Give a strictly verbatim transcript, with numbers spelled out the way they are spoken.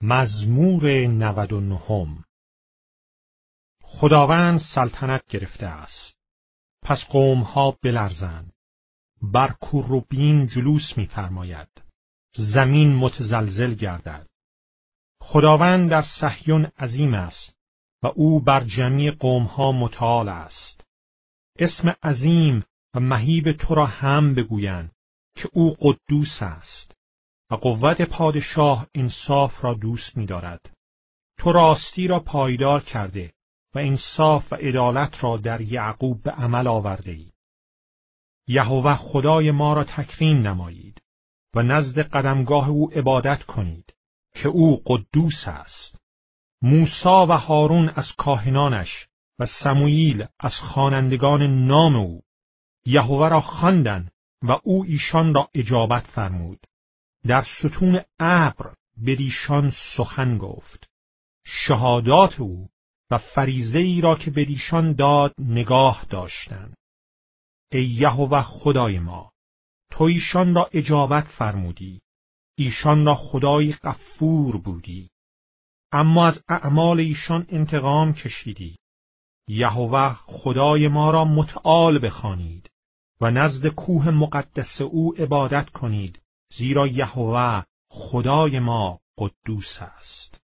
مزمور نود و نهم. خداوند سلطنت گرفته است، پس قومها بلرزند. بر کروبین جلوس می‌فرماید، زمین متزلزل گردد. خداوند در صهیون عظیم است و او بر جمیع قومها متعال است. اسم عظیم و مهیب تو را هم بگویند که او قدوس است و قوت پادشاه انصاف را دوست می‌دارد. تو راستی را پایدار کرده و انصاف و عدالت را در یعقوب به عمل آورده ای. یهوه خدای ما را تکریم نمایید و نزد قدمگاه او عبادت کنید که او قدوس است. موسی و هارون از کاهنانش و سموئیل از خوانندگان نام او یهوه را خواندند و او ایشان را اجابت فرمود. در ستون ابر بدیشان سخن گفت. شهادات او و فریضه ای را که بدیشان داد نگاه داشتند. ای یهوه خدای ما، تو ایشان را اجابت فرمودی، ایشان را خدای غفور بودی، اما از اعمال ایشان انتقام کشیدی. یهوه خدای ما را متعال بخوانید و نزد کوه مقدس او عبادت کنید، زیرا یهوه خدای ما قدوس است.